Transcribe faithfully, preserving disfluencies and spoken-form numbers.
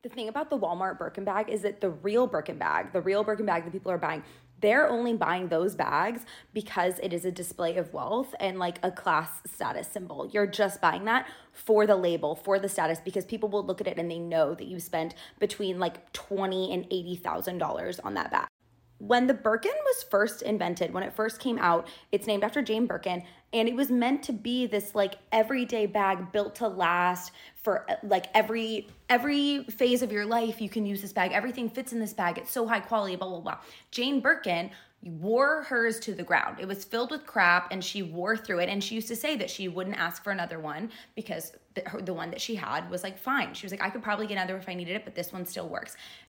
The thing about the Walmart Birkin bag is that the real Birkin bag, the real Birkin bag that people are buying, they're only buying those bags because it is a display of wealth and like a class status symbol. You're just buying that for the label, for the status, because people will look at it and they know that you spent between like twenty and eighty thousand dollars on that bag. When the Birkin was first invented, when it first came out, it's named after Jane Birkin, and it was meant to be this like everyday bag built to last for like every every phase of your life. You can use this bag. Everything fits in this bag. It's so high quality, blah, blah, blah. Jane Birkin wore hers to the ground. It was filled with crap and she wore through it. And she used to say that she wouldn't ask for another one because the, her, the one that she had was like fine. She was like, I could probably get another if I needed it, but this one still works.